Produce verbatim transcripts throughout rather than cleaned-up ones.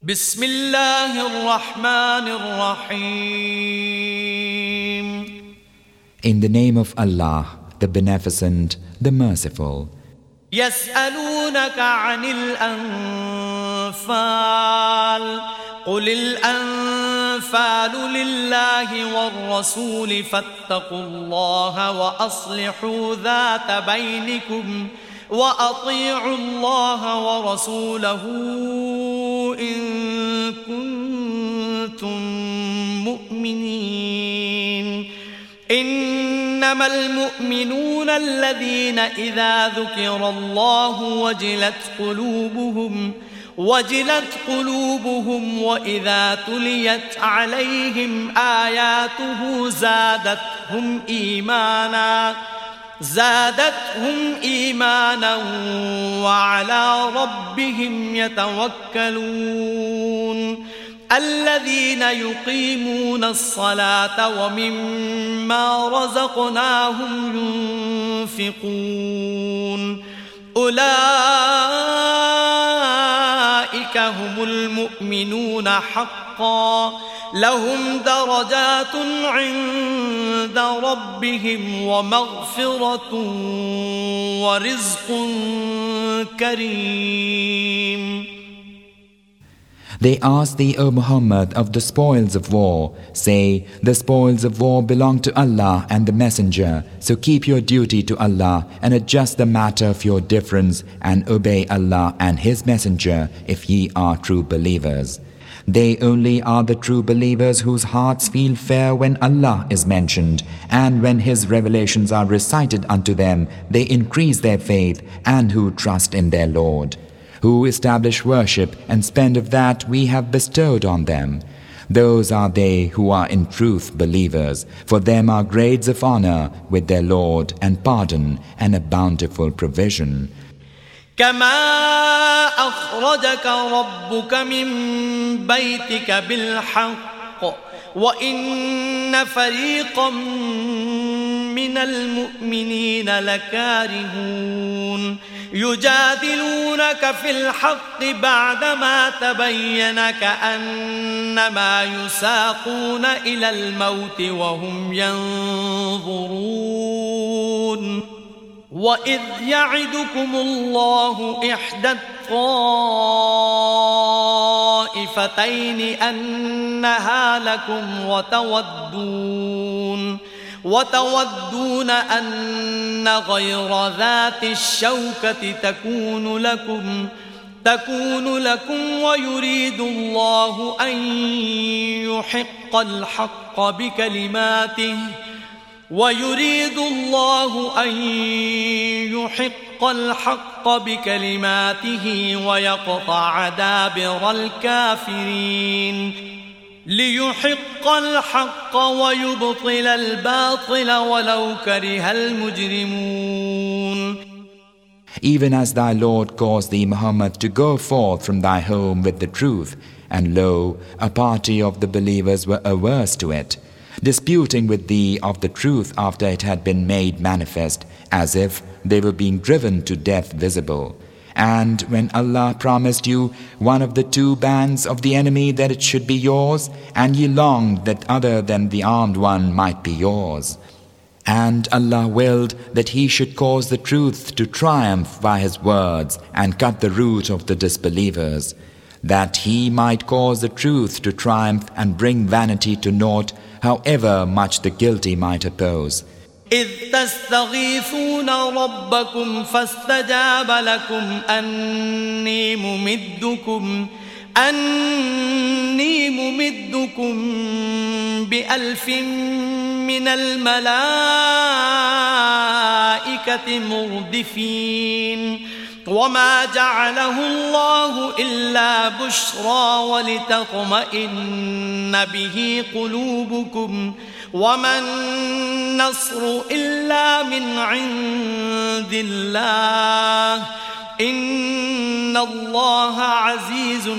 بسم الله الرحمن الرحيم. In the name of Allah, the Beneficent, the Merciful. يسألونك عن الأنفال قل الأنفال لله والرسول فاتقوا الله وأصلحوا ذات بينكم وأطيعوا الله ورسوله إن كنتم مؤمنين. إنما المؤمنون الذين إذا ذكر الله وجلت قلوبهم وجلت قلوبهم وإذا تليت عليهم آياته زادتهم إيمانا زادتهم إيمانا وعلى ربهم يتوكلون. الذين يقيمون الصلاة ومما رزقناهم ينفقون أولئك هم المؤمنون حقا لهم درجات عند ربهم ومغفرة ورزق كريم. They ask thee, O Muhammad, of the spoils of war. Say, the spoils of war belong to Allah and the Messenger. So keep your duty to Allah and adjust the matter of your difference and obey Allah and His Messenger if ye are true believers. They only are the true believers whose hearts feel fear when Allah is mentioned, and when His revelations are recited unto them, they increase their faith, and who trust in their Lord, who establish worship and spend of that we have bestowed on them. Those are they who are in truth believers. For them are grades of honor with their Lord and pardon and a bountiful provision. كما أخرجك ربك من بيتك بالحق وإن فريقا من المؤمنين لكارهون يجادلونك في الحق بعدما تبين كأنما يساقون إلى الموت وهم ينظرون. وإذ يعدكم الله إحدى الطائفتين أنها لكم وتودون وتودون أن غير ذات الشوكة تكون لكم تكون لكم ويريد الله أن يحق الحق بكلماته ويريد الله أن يحق الحق بكلماته ويقطع دابر الكافرين ليحق الحق ويبطل الباطل ولو كره المجرمون. Even as thy Lord caused thee, Muhammad, to go forth from thy home with the truth, and lo, a party of the believers were averse to it, disputing with thee of the truth after it had been made manifest, as if they were being driven to death visible. And when Allah promised you one of the two bands of the enemy that it should be yours, and ye longed that other than the armed one might be yours. And Allah willed that He should cause the truth to triumph by His words and cut the root of the disbelievers, that He might cause the truth to triumph and bring vanity to naught, however much the guilty might oppose. إذ تستغيثون ربكم فاستجاب لكم أني ممدكم أني ممدكم بألف من الملائكة مردفين. وما جعله الله إلا بشرى ولتطمئن به قلوبكم وما النصر إلا من عند الله إن الله عزيز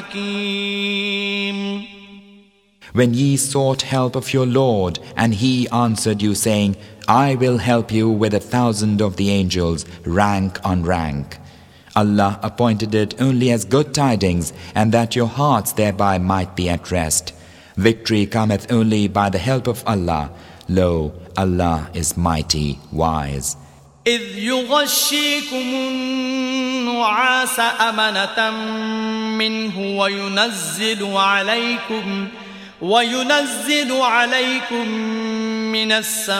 حكيم. When ye sought help of your Lord, and He answered you, saying, I will help you with a thousand of the angels, rank on rank. Allah appointed it only as good tidings, and that your hearts thereby might be at rest. Victory cometh only by the help of Allah. Lo, Allah is mighty, wise. إذ يغشيكم النعاس أمنة منه وينزل عليكم وينزل عليكم من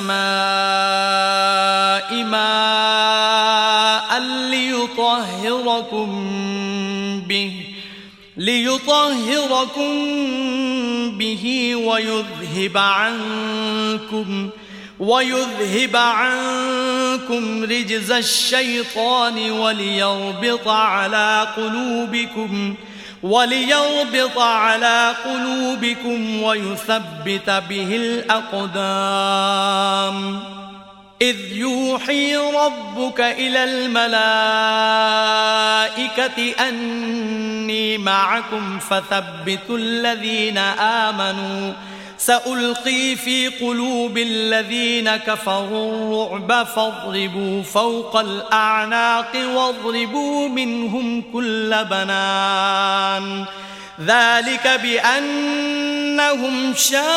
السماء ماء ليطهركم به ليطهركم به ويذهب عنكم ويذهب عنكم رجز الشيطان وليربط على قلوبكم وليربط على قلوبكم ويثبت به الأقدام إذ يوحي ربك إلى الملائكة أني معكم فثبتوا الذين آمنوا سألقي في قلوب الذين كفروا الرعب فاضربوا فوق الأعناق واضربوا منهم كل بنان ذلك بأنهم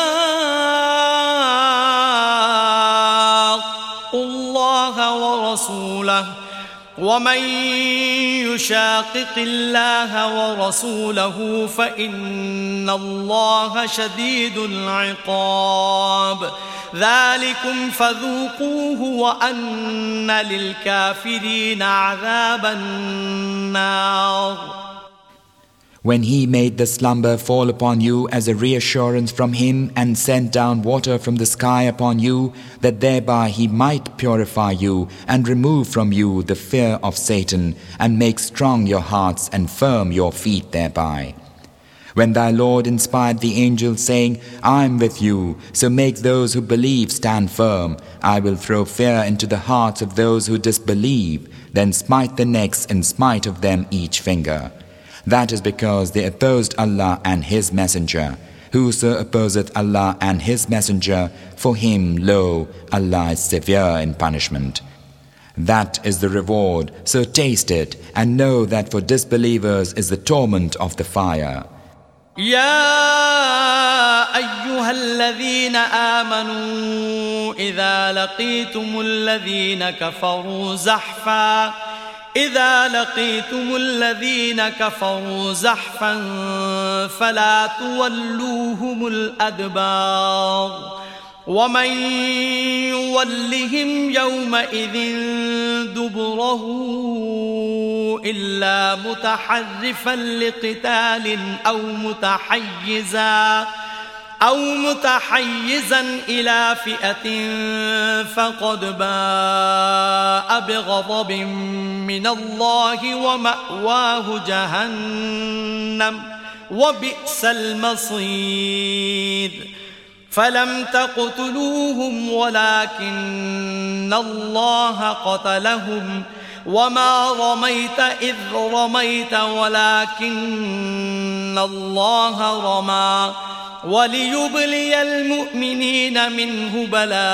شاقوا الله ورسوله ومن يشاقق الله ورسوله فإن الله شديد العقاب ذلكم فذوقوه وأن للكافرين عذاب النار. When he made the slumber fall upon you as a reassurance from him and sent down water from the sky upon you, that thereby he might purify you and remove from you the fear of Satan and make strong your hearts and firm your feet thereby. When thy Lord inspired the angels saying, I am with you, so make those who believe stand firm. I will throw fear into the hearts of those who disbelieve, then smite the necks and smite of them each finger. That is because they opposed Allah and His Messenger. Whoso opposeth Allah and His Messenger, for him, lo, Allah is severe in punishment. That is the reward, so taste it, and know that for disbelievers is the torment of the fire. يا أيها الذين آمنوا إذا لقيتم الذين كفروا زحفا إذا لقيتم الذين كفروا زحفا فلا تولوهم الأدبار ومن يولهم يومئذ دبره إلا متحرفا لقتال أو متحيزا أو متحيزا إلى فئة فقد باء بغضب من الله ومأواه جهنم وبئس المصير فلم تقتلوهم ولكن الله قتلهم وما رميت إذ رميت ولكن الله رمى وليبلي المؤمنين منه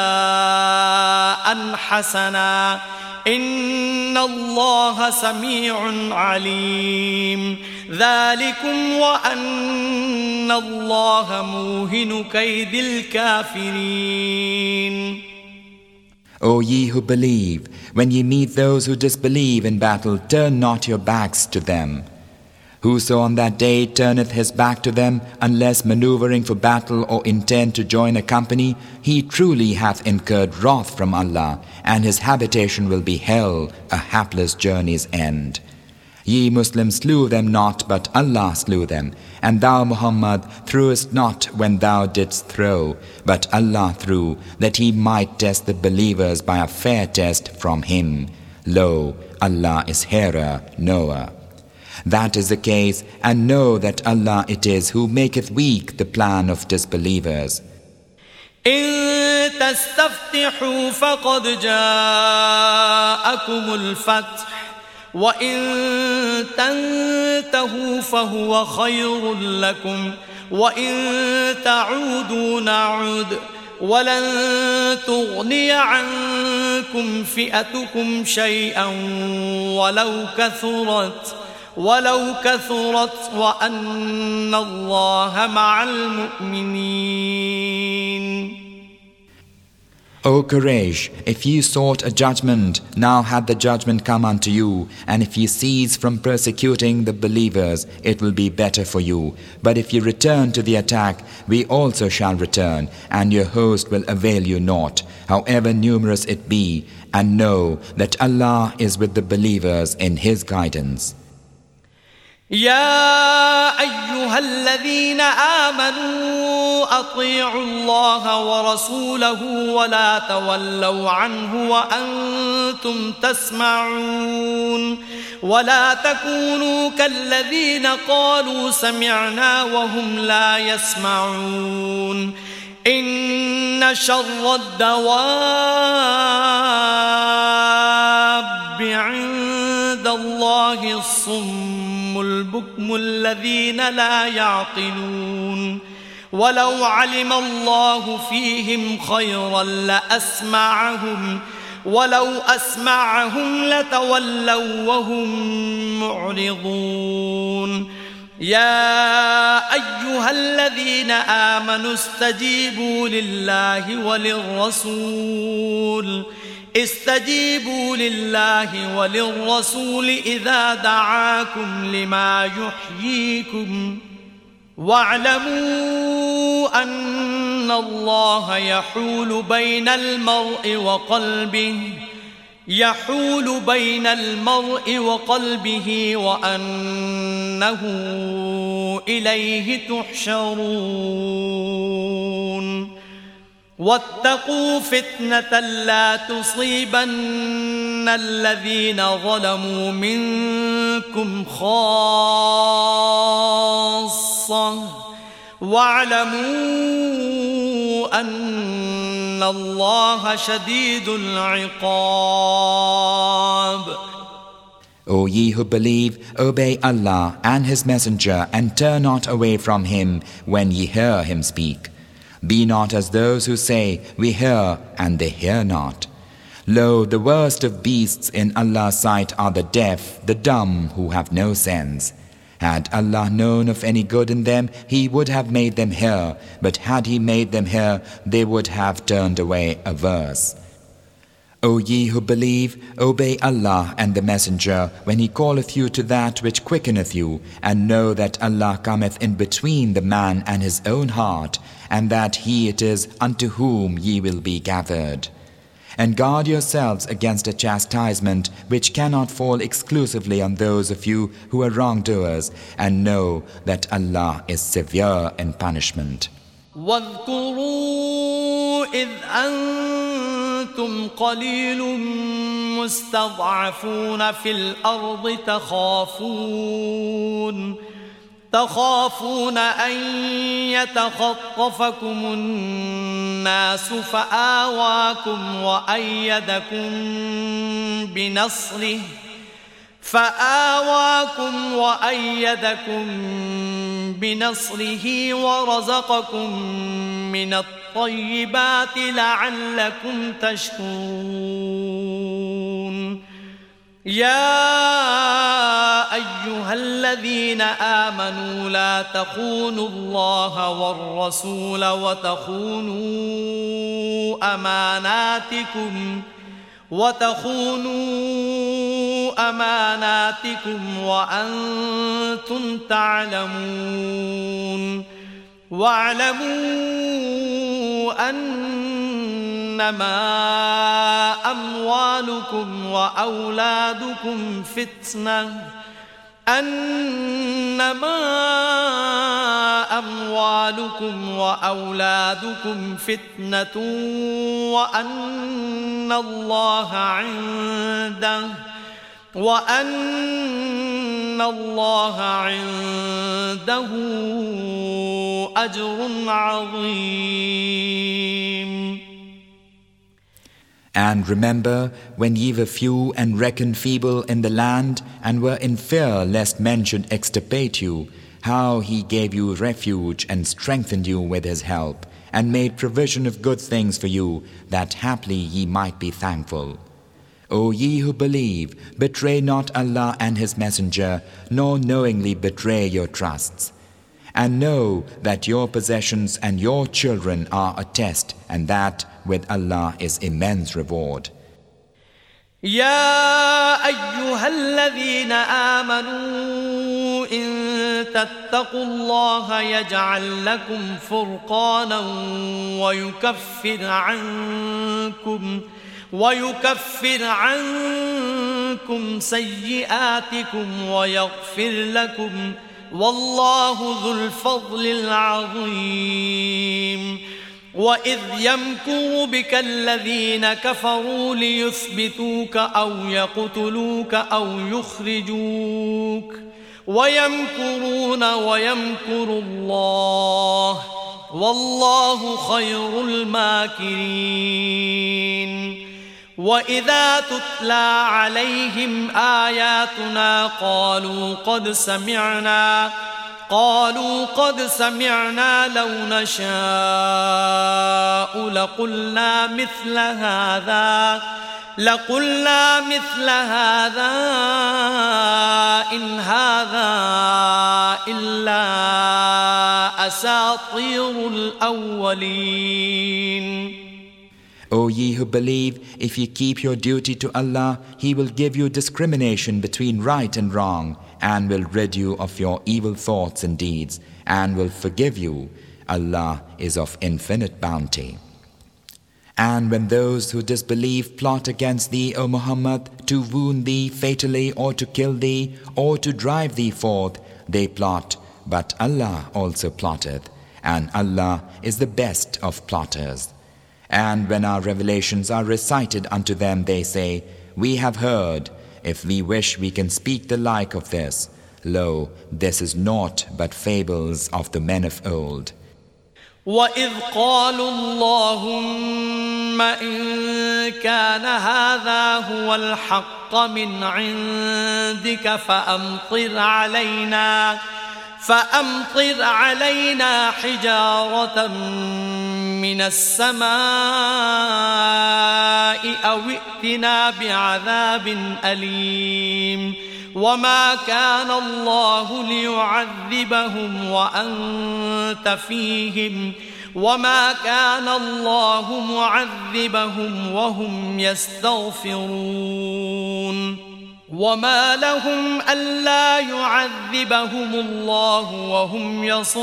بلاء حسنا إن الله سميع عليم ذلكم وأن الله موهن كيد الكافرين. O ye who believe, when ye meet those who disbelieve in battle, turn not your backs to them. Whoso on that day turneth his back to them, unless maneuvering for battle or intent to join a company, he truly hath incurred wrath from Allah, and his habitation will be hell, a hapless journey's end. Ye Muslims slew them not, but Allah slew them, and thou Muhammad threwest not when thou didst throw, but Allah threw, that he might test the believers by a fair test from him. Lo, Allah is hearer, knower. That is the case, and know that Allah it is who maketh weak the plan of disbelievers. إن تستفتحوا فقد جاءكم الفتح وإن تنتهوا فهو خير لكم وإن تعودوا نعد ولن تغني عنكم فئتكم شيئا ولو كثرت ولو كثرت وأن الله مع المؤمنين. O Quraysh, if you sought a judgment, now had the judgment come unto you, and if you cease from persecuting the believers, it will be better for you. But if you return to the attack, we also shall return, and your host will avail you naught, however numerous it be, and know that Allah is with the believers in His guidance. يا أيها الذين آمنوا أطيعوا الله ورسوله ولا تولوا عنه وأنتم تسمعون ولا تكونوا كالذين قالوا سمعنا وهم لا يسمعون إن شر الدواب عند الله الصم البكم الذين لا يعقلون ولو علم الله فيهم خيرا لأسمعهم ولو أسمعهم لتولوا وهم معرضون يا أيها الذين آمنوا استجيبوا لله وللرسول استجيبوا لله وللرسول إذا دعاكم لما يحييكم واعلموا أن الله يحول بين المرء وقلبه يحول بين المرء وقلبه وأنه إليه تحشرون واتقوا فتنة لا تصيبن الذين ظلموا منكم خاصة واعلموا أن الله شديد العقاب. O ye who believe, obey Allah and His Messenger and turn not away from Him when ye hear Him speak. Be not as those who say, we hear, and they hear not. Lo, the worst of beasts in Allah's sight are the deaf, the dumb, who have no sense. Had Allah known of any good in them, He would have made them hear, but had He made them hear, they would have turned away averse. O ye who believe, obey Allah and the Messenger when He calleth you to that which quickeneth you, and know that Allah cometh in between the man and his own heart, and that He it is unto whom ye will be gathered. And guard yourselves against a chastisement which cannot fall exclusively on those of you who are wrongdoers, and know that Allah is severe in punishment. واذكروا إذ أنتم قليل مستضعفون في الأرض تخافون تخافون أن يتخطفكم الناس فآواكم وأيدكم بنصره فآواكم وأيدكم بنصره ورزقكم من الطيبات لعلكم تشكرون يا أيها الذين آمنوا لا تخونوا الله والرسول وتخونوا أماناتكم وتخونوا أماناتكم وأنتم تعلمون واعلموا أنما أموالكم وأولادكم فتنة أنما أموالكم وأولادكم فتنة وأن الله عنده وأن الله عنده أجر عظيم. And remember when ye were few and reckoned feeble in the land, and were in fear lest men should extirpate you, how He gave you refuge and strengthened you with His help, and made provision of good things for you, that haply ye might be thankful. O ye who believe, betray not Allah and His Messenger, nor knowingly betray your trusts. And know that your possessions and your children are a test, and that with Allah is immense reward. يا أيها الذين آمنوا إن تتقوا الله يجعل لكم فرقانا ويكفر عنكم ويكفر عنكم سيئاتكم ويغفر لكم والله ذو الفضل العظيم. وإذ يمكر بك الذين كفروا ليثبتوك أو يقتلوك أو يخرجوك ويمكرون ويمكر الله والله خير الماكرين. وإذا تتلى عليهم آياتنا قالوا قد سمعنا قالوا قد سمعنا لو نشاء لقلنا مثل هذا لقلنا مثل هذا إن هذا إلا أساطير الأولين. O ye who believe, if ye keep your duty to Allah, He will give you discrimination between right and wrong, and will rid you of your evil thoughts and deeds, and will forgive you. Allah is of infinite bounty. And when those who disbelieve plot against thee, O Muhammad, to wound thee fatally, or to kill thee, or to drive thee forth, they plot, but Allah also plotteth, and Allah is the best of plotters. And when our revelations are recited unto them, they say, We have heard. If we wish, we can speak the like of this. Lo, this is naught but fables of the men of old. وَإِذْ قَالُوا اللَّهُمَّ إِن كَانَ هَذَا هُوَ الْحَقَّ مِنْ عِنْدِكَ فَأَمْطِرْ عَلَيْنَا فأمطر علينا حجارة من السماء أو ائتنا بعذاب أليم. وما كان الله ليعذبهم وأنت فيهم وما كان الله معذبهم وهم يستغفرون. وما لهم ألا يعذبهم الله وهم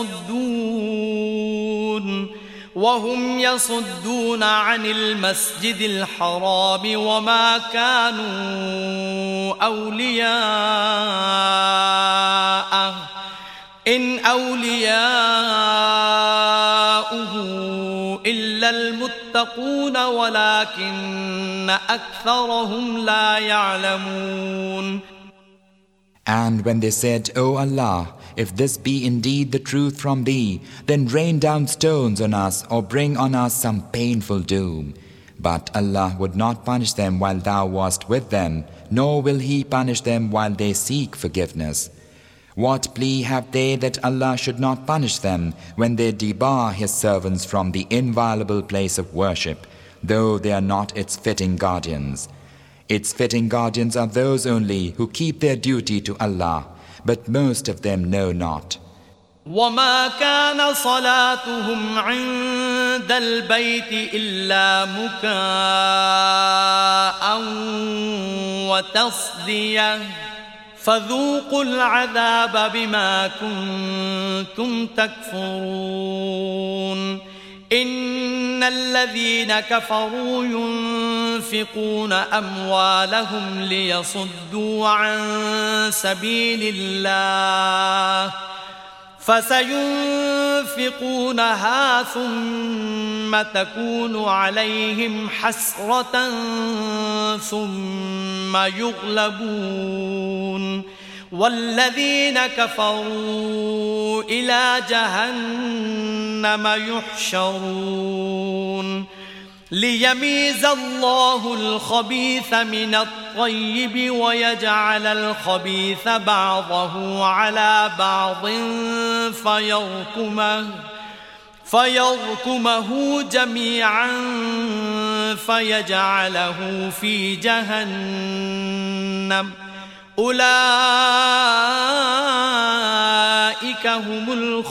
يصدون وهم يصدون عن المسجد الحرام وما كانوا أولياءه إن أولياؤه إلا المتقون ولكن أكثرهم لا يعلمون. And when they said, O Allah, if this be indeed the truth from thee, then rain down stones on us or bring on us some painful doom. But Allah would not punish them while thou wast with them, nor will He punish them while they seek forgiveness. What plea have they that Allah should not punish them when they debar His servants from the inviolable place of worship, though they are not its fitting guardians? Its fitting guardians are those only who keep their duty to Allah, but most of them know not. وما كان صلاتهم عند البيت إلا مكاء وتصدية فذوقوا العذاب بما كنتم تكفرون. إن الذين كفروا ينفقون أموالهم ليصدوا عن سبيل الله فسينفقونها ثم تكون عليهم حسرة ثم يغلبون والذين كفروا إلى جهنم يحشرون. ليميز الله الخبيث من الطيب ويجعل الخبيث بعضه على بعض فيركمه فيركمه جميعا فيجعله في جهنم أولئك هم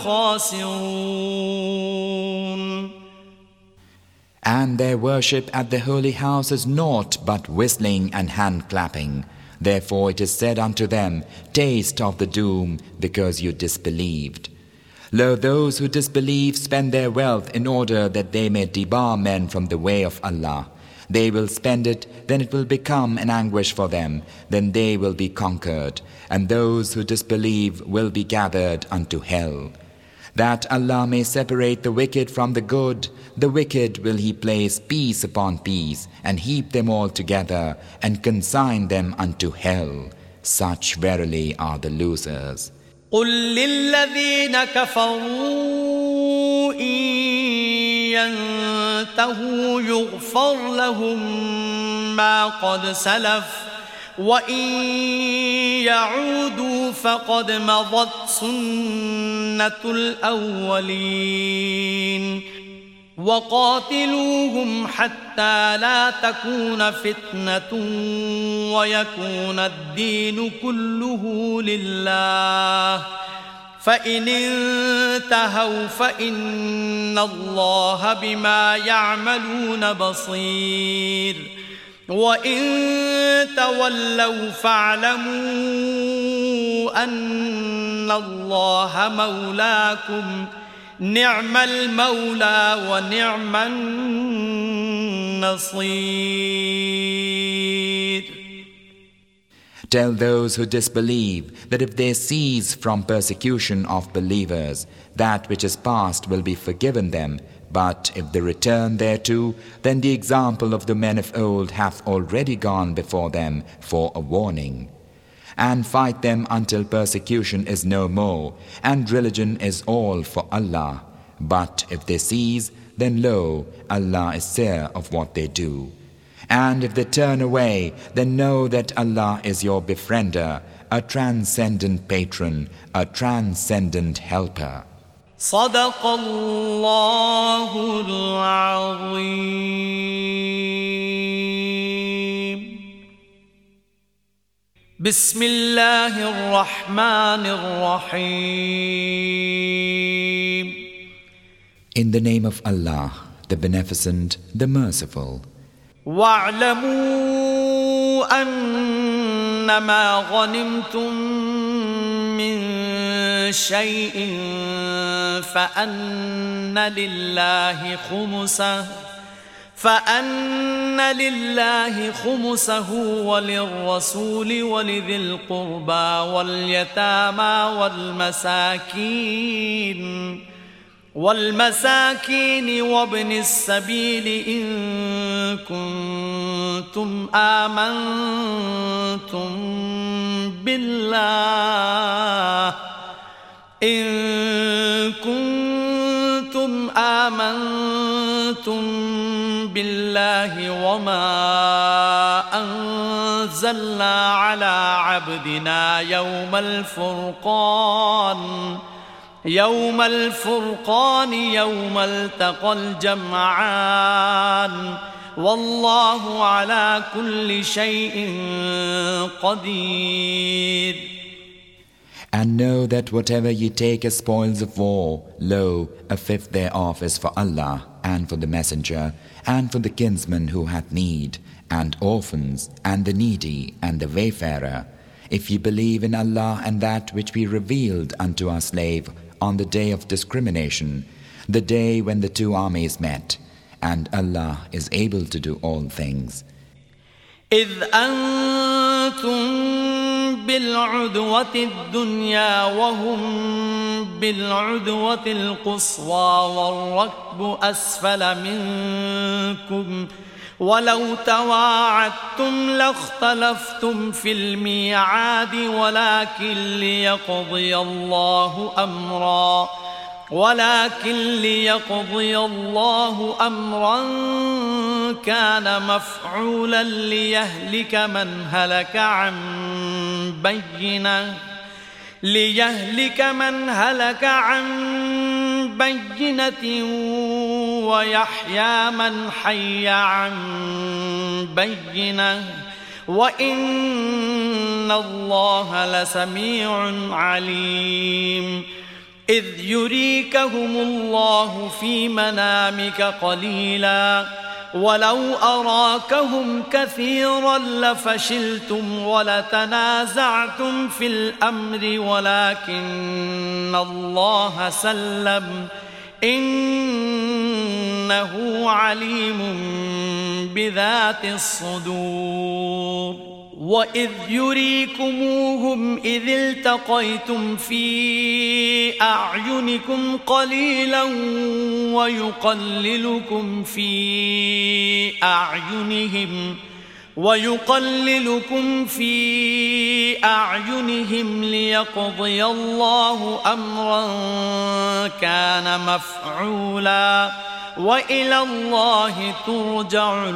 الخاسرون. And their worship at the holy house is naught but whistling and hand-clapping. Therefore it is said unto them, taste of the doom, because you disbelieved. Lo, those who disbelieve spend their wealth in order that they may debar men from the way of Allah. They will spend it, then it will become an anguish for them, then they will be conquered, and those who disbelieve will be gathered unto hell. That Allah may separate the wicked from the good, the wicked will He place piece upon piece, and heap them all together, and consign them unto hell. Such verily are the losers. قل للذين كفروا إن ينتهوا يغفر لهم ما قد سلف وإن يعودوا فقد مضت سنة الأولين وقاتلوهم حتى لا تكون فتنة ويكون الدين كله لله فإن انتهوا فإن الله بما يعملون بصير وإن تولوا فاعلموا أن الله مولاكم نعم المولى ونعم النصير. Tell those who disbelieve that if they cease from persecution of believers, that which is past will be forgiven them, but if they return thereto, then the example of the men of old hath already gone before them for a warning. And fight them until persecution is no more, and religion is all for Allah. But if they cease, then lo, Allah is seer of what they do. And if they turn away, then know that Allah is your befriender, a transcendent patron, a transcendent helper. صدق الله العظيم. بسم الله الرحمن الرحيم. In the name of Allah, the Beneficent, the Merciful. واعلموا أنما غنمتم من شيء فأن لله خمسه فأن لله خمسه وللرسول ولذي القربى واليتامى والمساكين والمساكين وابن السبيل إن كنتم آمنتم بالله إن كنتم آمنتم بالله وما أنزلنا على عبدنا يوم الفرقان يوم الفرقان يوم التقى الجمعان والله على كل شيء قدير. And know that whatever ye take as spoils of war, lo, a fifth thereof is for Allah, and for the Messenger, and for the kinsman who hath need, and orphans, and the needy, and the wayfarer, if ye believe in Allah and that which we revealed unto our slave on the day of discrimination, the day when the two armies met, and Allah is able to do all things. إذ أنتم بالعدوة الدنيا وهم بالعدوة القصوى والركب أسفل منكم ولو تواعدتم لاختلفتم في الميعاد ولكن ليقضي الله أمرا ولكن ليقضي الله أمرا كان مفعولا ليهلك من هلك عن بينة ليهلك من هلك عن بينة ويحيى من حي عن بينة وإن الله لسميع عليم إذ يريكهم الله في منامك قليلا ولو أراكهم كثيرا لفشلتم ولتنازعتم في الأمر ولكن الله سلم إنه عليم بذات الصدور وإذ يريكموهم إذ التقيتم في أعينكم قليلا ويقللكم في أعينهم ويقللكم في أعينهم ليقضي الله أمرا كان مفعولا وإلى الله ترجع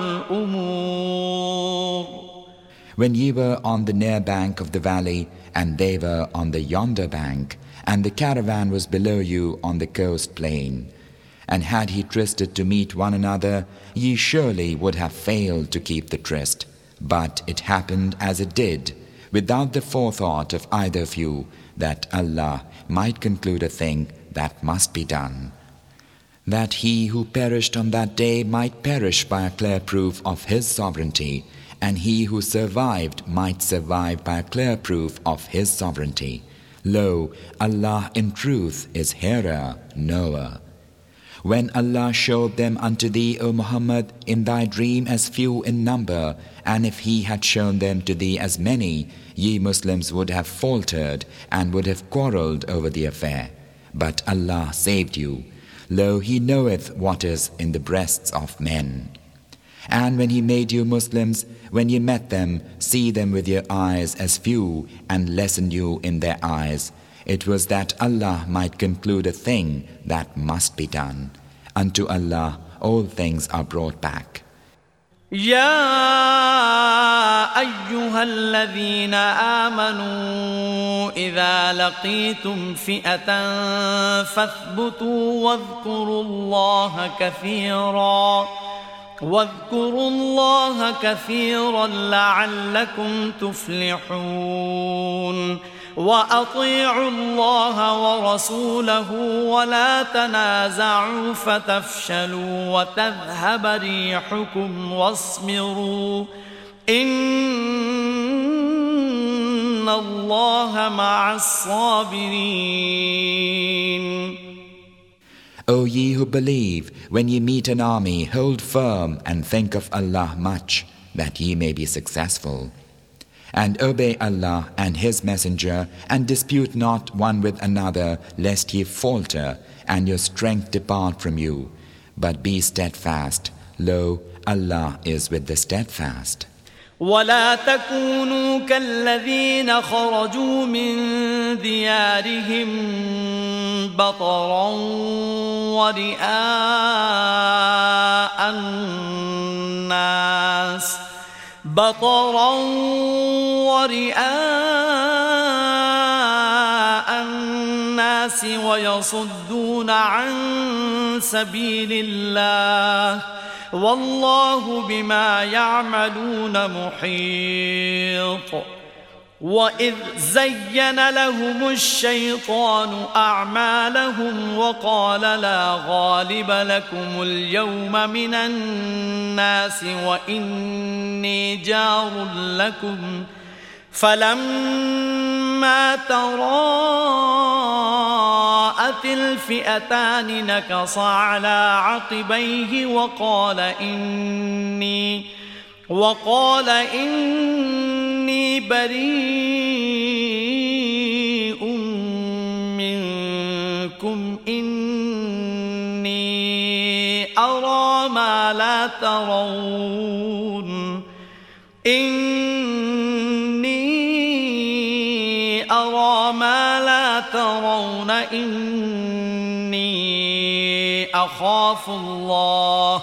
الأمور. When ye were on the near bank of the valley, and they were on the yonder bank, and the caravan was below you on the coast plain, and had he trysted to meet one another, ye surely would have failed to keep the tryst. But it happened as it did, without the forethought of either of you, that Allah might conclude a thing that must be done, that he who perished on that day might perish by a clear proof of his sovereignty, and he who survived might survive by a clear proof of his sovereignty. Lo, Allah in truth is hearer, knower. When Allah showed them unto thee, O Muhammad, in thy dream as few in number, and if He had shown them to thee as many, ye Muslims would have faltered and would have quarrelled over the affair. But Allah saved you. Lo, He knoweth what is in the breasts of men. And when He made you Muslims, when ye met them, see them with your eyes as few, and lessen you in their eyes, it was that Allah might conclude a thing that must be done. Unto Allah all things are brought back. يا أيها الذين آمنوا إذا لقيتم فئة فاثبتوا واذكروا الله كثيرا واذكروا الله كثيرا لعلكم تفلحون وأطيعوا الله ورسوله ولا تنازعوا فتفشلوا وتذهب ريحكم واصبروا إن الله مع الصابرين. O ye who believe, when ye meet an army, hold firm and think of Allah much, that ye may be successful. And obey Allah and His Messenger, and dispute not one with another, lest ye falter, and your strength depart from you. But be steadfast. Lo, Allah is with the steadfast. ولا تكونوا كالذين خرجوا من ديارهم بطرا ورئاء الناس بطرا ورئاء الناس ويصدون عن سبيل الله والله بما يعملون محيط. وإذ زين لهم الشيطان أعمالهم وقال لا غالب لكم اليوم من الناس وإني جار لكم فلما تراءت الفئتان نكص على عقبيه وقال إني وقال إني بريء منكم إني أرى ما لا ترون إني أرى ما لا ترون إني أخاف الله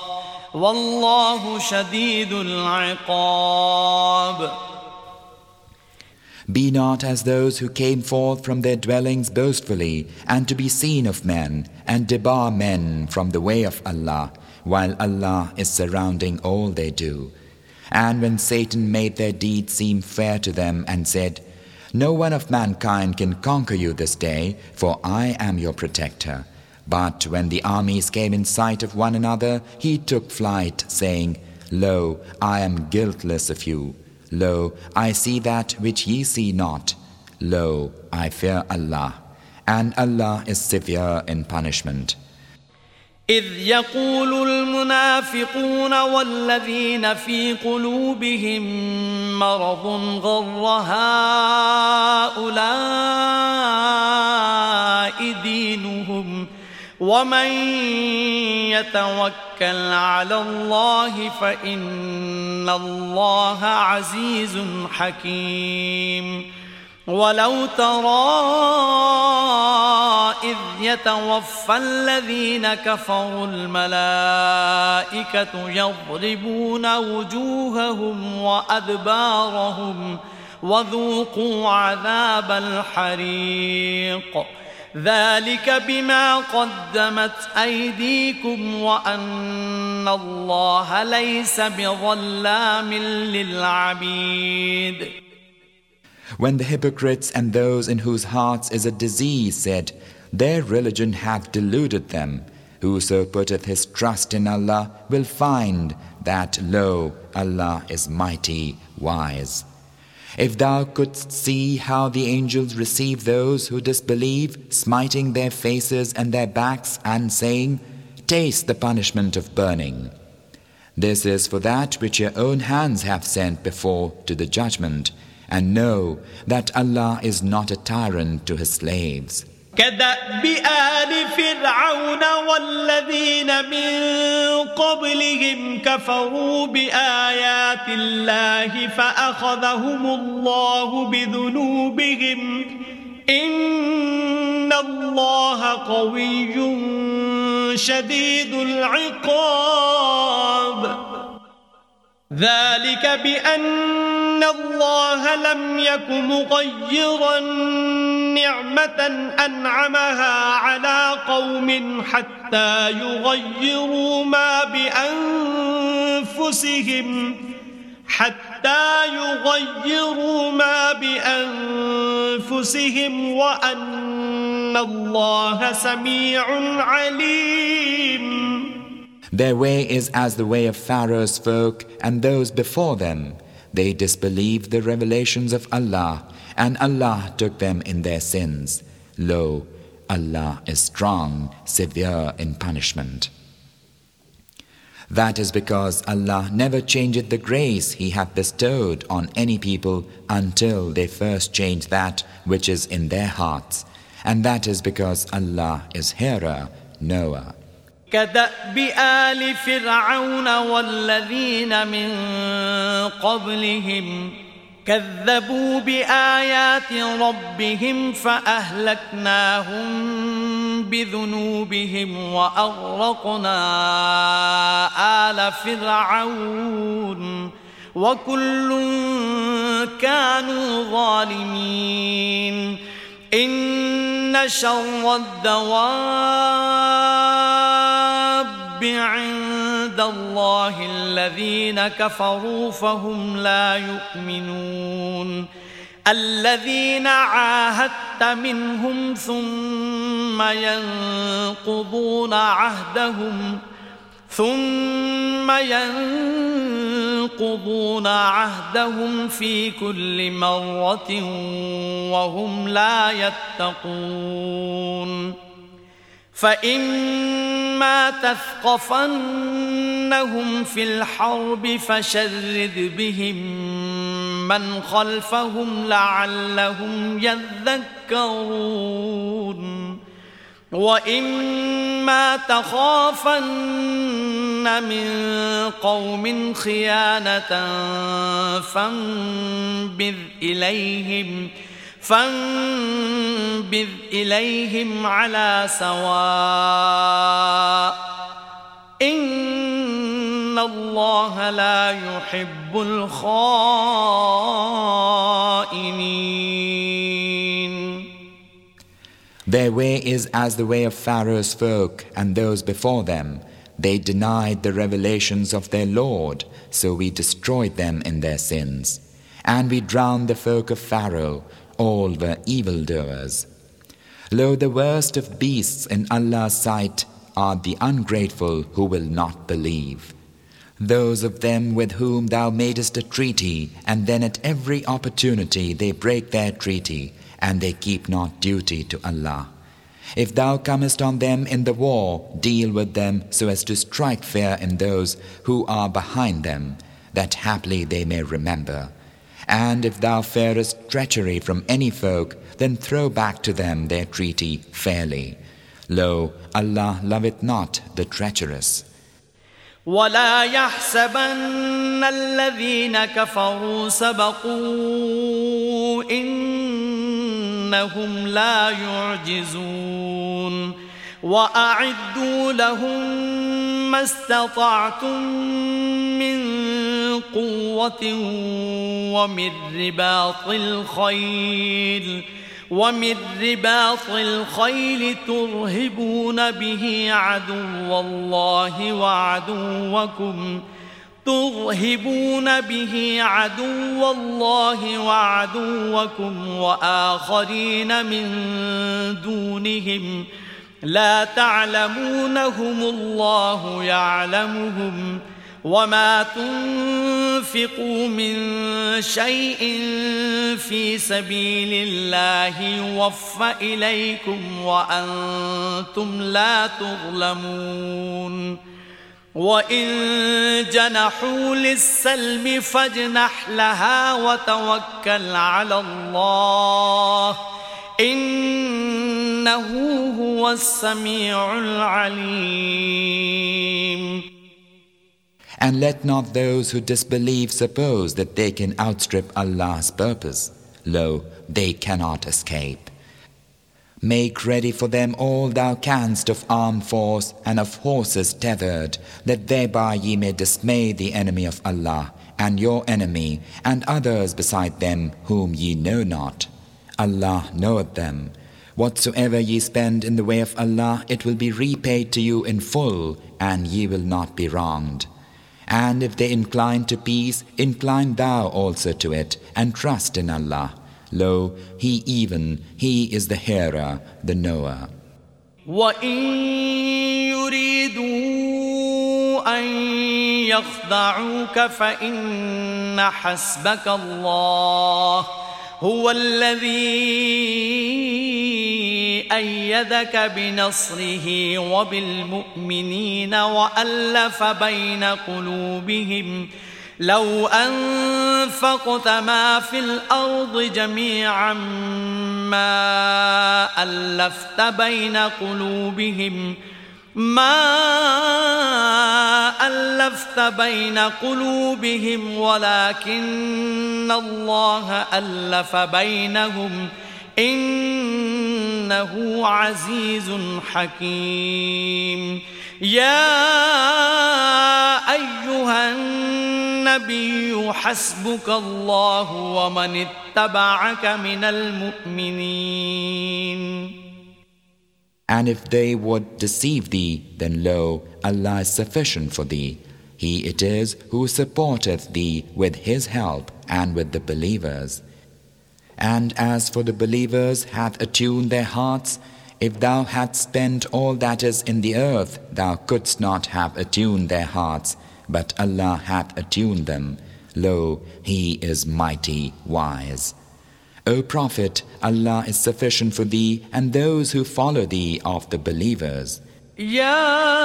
والله شديد العقاب. Be not as those who came forth from their dwellings boastfully, and to be seen of men, and debar men from the way of Allah, while Allah is surrounding all they do. And when Satan made their deeds seem fair to them and said, No one of mankind can conquer you this day, for I am your protector. But when the armies came in sight of one another, he took flight, saying, Lo, I am guiltless of you. Lo, I see that which ye see not. Lo, I fear Allah, and Allah is severe in punishment. إذ يقول المنافقون والذين في قلوبهم مرض غر هؤلاء دينهم ومن يتوكل على الله فإن الله عزيز حكيم. ولو ترى إذ يتوفى الذين كفروا الملائكة يضربون وجوههم وأدبارهم وذوقوا عذاب الحريق ذلك بما قدمت أيديكم وأن الله ليس بظلام للعبيد. When the hypocrites and those in whose hearts is a disease said, Their religion hath deluded them, whoso putteth his trust in Allah will find that, lo, Allah is mighty, wise. If thou couldst see how the angels receive those who disbelieve, smiting their faces and their backs and saying, Taste the punishment of burning. This is for that which your own hands have sent before to the judgment, and know that Allah is not a tyrant to his slaves. كدأب آل فرعون والذين من قبلهم كفروا بآيات الله فأخذهم الله بذنوبهم إن الله قوي شديد العقاب. ذلك بأن الله لم يك مغيرا نعمة أنعمها على قوم حتى يغيروا ما بأنفسهم حتى يغيروا ما بأنفسهم وأن الله سميع عليم. Their way is as the way of Pharaoh's folk and those before them. They disbelieved the revelations of Allah, and Allah took them in their sins. Lo, Allah is strong, severe in punishment. That is because Allah never changeth the grace He hath bestowed on any people until they first change that which is in their hearts, and that is because Allah is hearer, knower. كدأب آل فرعون والذين من قبلهم كذبوا بآيات ربهم فأهلكناهم بذنوبهم وأغرقنا آل فرعون وكل كانوا ظالمين. إن شر الدواب عند الله الذين كفروا فهم لا يؤمنون. الذين عاهدت منهم ثم ينقضون عهدهم ثم ينقضون عهدهم في كل مرة وهم لا يتقون. فإما تثقفنهم في الحرب فشرد بهم من خلفهم لعلهم يذكرون. وإما تخافن من قوم خيانة فانبذ إليهم فانبذ إليهم على سواء إن الله لا يحب الخائنين. Their way is as the way of Pharaoh's folk and those before them. They denied the revelations of their Lord, so we destroyed them in their sins. And we drowned the folk of Pharaoh, all were evildoers. Lo, the worst of beasts in Allah's sight are the ungrateful who will not believe. Those of them with whom thou madest a treaty, and then at every opportunity they break their treaty, and they keep not duty to Allah. If thou comest on them in the war, deal with them so as to strike fear in those who are behind them, that haply they may remember. And if thou fearest treachery from any folk, then throw back to them their treaty fairly. Lo, Allah loveth not the treacherous. ولا يحسبن الذين كفروا سبقوا إنهم لا يعجزون وأعدوا لهم ما استطعتم من قوة ومن رباط الخيل ومن رباط الخيل ترهبون به عدو الله وعدوكم ترهبون به عدو الله وعدوكم وآخرين من دونهم لا تعلمونهم الله يعلمهم وما تنفقوا من شيء في سبيل الله يوفى إليكم وأنتم لا تظلمون وإن جنحوا للسلم فاجنح لها وتوكل على الله إنه هو السميع العليم. And let not those who disbelieve suppose that they can outstrip Allah's purpose. Lo, they cannot escape. Make ready for them all thou canst of armed force and of horses tethered, that thereby ye may dismay the enemy of Allah, and your enemy, and others beside them whom ye know not. Allah knoweth them. Whatsoever ye spend in the way of Allah, it will be repaid to you in full, and ye will not be wronged. And if they incline to peace, incline thou also to it, and trust in Allah. Lo, He even, He is the hearer, the knower. وَإِن يُرِيدُوا أَن يَخْدَعُوكَ فَإِنَّ حَسْبَكَ اللَّهُ هُوَ الَّذِي أيدك بنصره وبالمؤمنين وألف بين قلوبهم لو أنفقت ما في الأرض جميعا ما ألفت بين قلوبهم ما ألفت بين قلوبهم ولكن الله ألف بينهم إنه عزيز حكيم. يا أيها النبي حسبك الله ومن اتبعك من المؤمنين. And if they would deceive thee, then lo, Allah is sufficient for thee. He it is who supporteth thee with His help and with the believers. And as for the believers hath attuned their hearts, if thou hadst spent all that is in the earth, thou couldst not have attuned their hearts, but Allah hath attuned them. Lo, He is mighty wise. O Prophet, Allah is sufficient for thee and those who follow thee of the believers. يا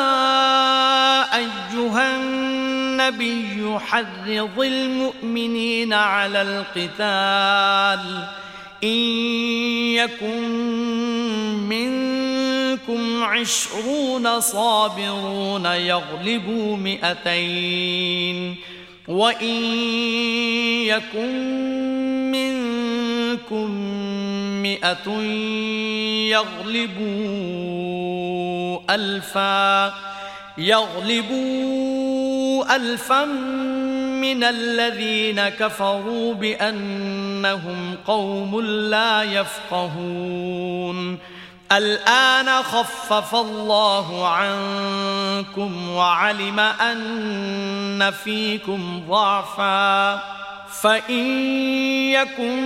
أيها النبي حرض المؤمنين على القتال إن يكن منكم عشرون صابرون يغلبوا مئتين وإن يكن منكم مئة يغلبوا ألفا يغلبوا ألفا من الذين كفروا بأنهم قوم لا يفقهون الآن خفف الله عنكم وعلم أن فيكم ضعفا فإن يكن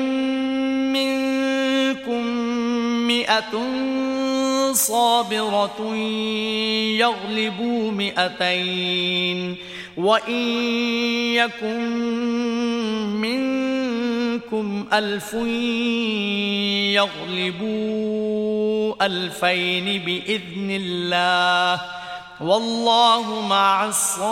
منكم مئة صابرة يغلبوا مئتين وإن يكن منكم ألف يغلبوا ألفين بإذن الله والله مع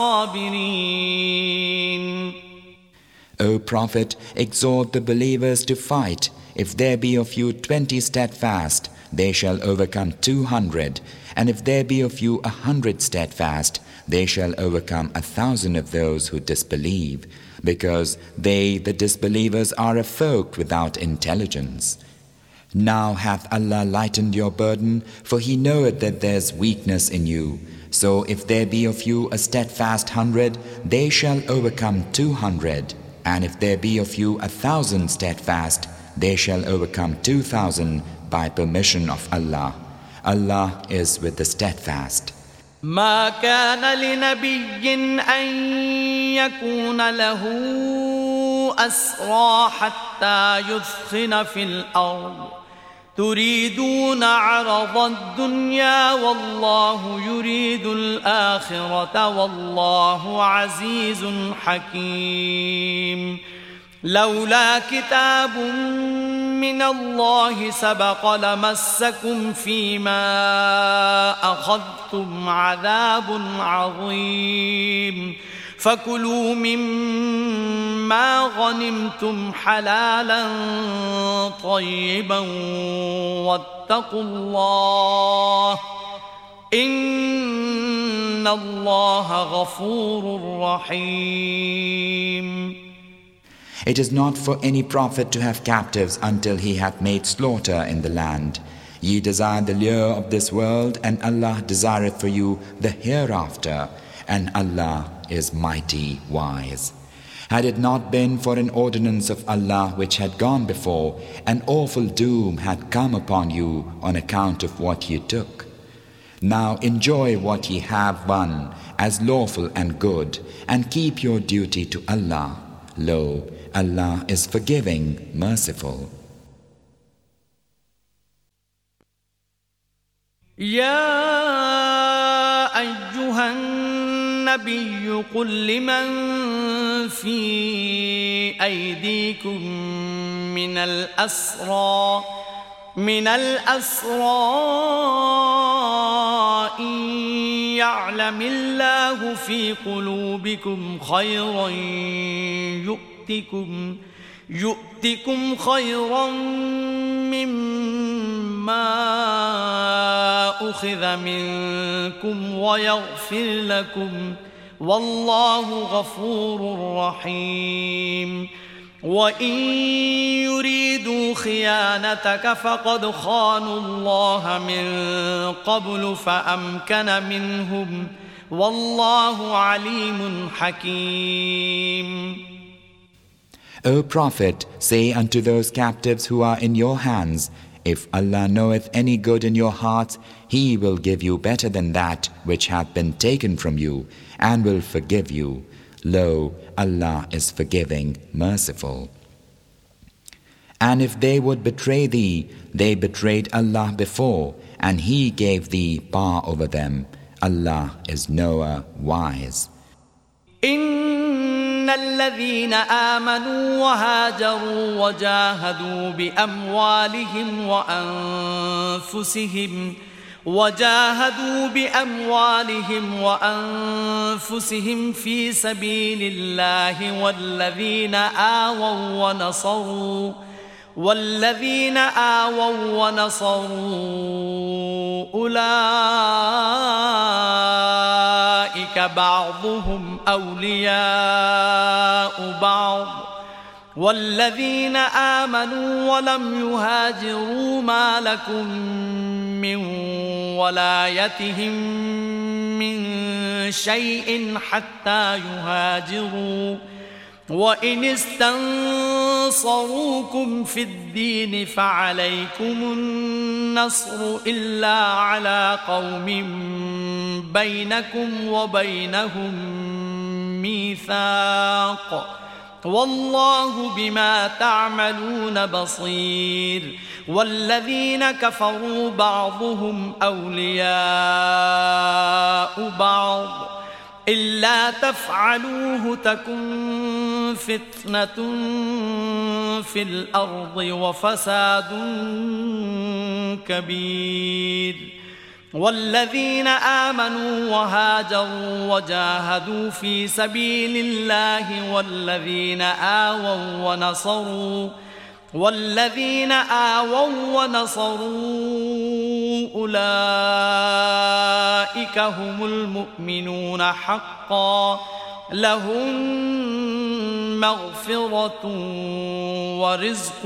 الصابرين. O Prophet, exhort the believers to fight. If there be of you twenty steadfast, they shall overcome two hundred. And if there be of you a hundred steadfast, they shall overcome a thousand of those who disbelieve, because they, the disbelievers, are a folk without intelligence. Now hath Allah lightened your burden, for He knoweth that there's weakness in you. So if there be of you a steadfast hundred, they shall overcome two hundred. And if there be of you a thousand steadfast, they shall overcome two thousand by permission of Allah. Allah is with the steadfast. ما كان لنبي أن يكون له أسرى حتى يثخن في الأرض تريدون عرض الدنيا والله يريد الآخرة والله عزيز حكيم. لولا كتاب من الله سبق لمسكم فيما أخذتم عذاب عظيم فكلوا مما غنمتم حلالا طيبا واتقوا الله إن الله غفور رحيم. It is not for any prophet to have captives until he hath made slaughter in the land. Ye desire the lure of this world, and Allah desireth for you the hereafter, and Allah is mighty wise. Had it not been for an ordinance of Allah which had gone before, an awful doom had come upon you on account of what ye took. Now enjoy what ye have won as lawful and good, and keep your duty to Allah. Lo, Allah is forgiving, merciful. يا أيها النبي قل لمن في أيديكم من الأسرى من الأسرى إن يعلم الله في قلوبكم خيرا يؤتكم يؤتكم خيرا مما أخذ منكم ويغفر لكم والله غفور رحيم. وإن يريدوا خيانتك فقد خانوا الله من قبل فأمكن منهم والله عليم حكيم. O Prophet, say unto those captives who are in your hands, if Allah knoweth any good in your hearts, He will give you better than that which hath been taken from you, and will forgive you. Lo, Allah is forgiving, merciful. And if they would betray thee, they betrayed Allah before, and He gave thee power over them. Allah is knower, wise. إن الذين آمنوا وهاجروا وجاهدوا بأموالهم وأنفسهم وجاهدوا بأموالهم وأنفسهم في سبيل الله والذين آووا ونصروا والذين آووا ونصروا أولئك بعضهم أولياء بعض والذين آمنوا ولم يهاجروا ما لكم من ولايتهم من شيء حتى يهاجروا وإن استنصروكم في الدين فعليكم النصر إلا على قوم بينكم وبينهم ميثاق والله بما تعملون بصير والذين كفروا بعضهم أولياء بعض إلا تفعلوه تكن فتنة في الأرض وفساد كبير والذين آمنوا وهاجروا وجاهدوا في سبيل الله والذين آووا ونصروا والذين آووا ونصروا أولئك هم المؤمنون حقا لهم مغفرة ورزق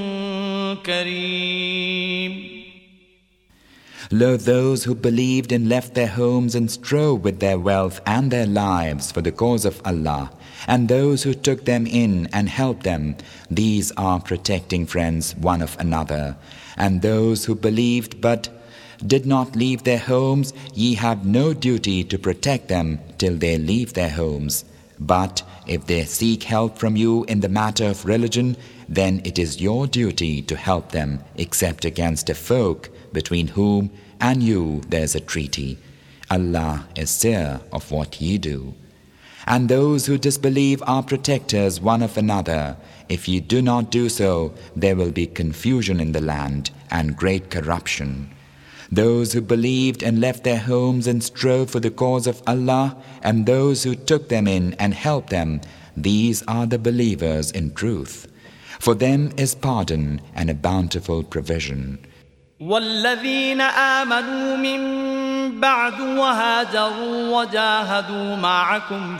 كريم. Lo, those who believed and left their homes and strove with their wealth and their lives for the cause of Allah, and those who took them in and helped them, these are protecting friends one of another. And those who believed but did not leave their homes, ye have no duty to protect them till they leave their homes. But if they seek help from you in the matter of religion, then it is your duty to help them, except against a folk between whom and you there is a treaty. Allah is seer of what ye do. And those who disbelieve are protectors one of another. If ye do not do so, there will be confusion in the land and great corruption. Those who believed and left their homes and strove for the cause of Allah, and those who took them in and helped them, these are the believers in truth. For them is pardon and a bountiful provision. والذين آمنوا من بعد وهاجروا وجاهدوا معكم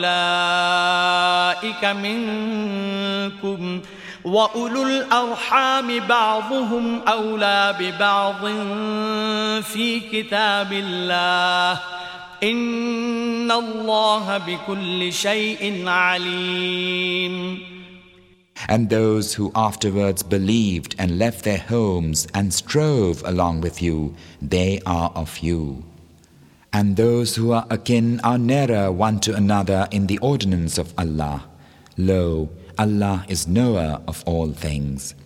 فأولئك منكم وأولو الأرحام بعضهم أولى ببعض في كتاب الله إن الله بكل شيء عليم. And those who afterwards believed and left their homes and strove along with you, they are of you. And those who are akin are nearer one to another in the ordinance of Allah. Lo, Allah is knower of all things.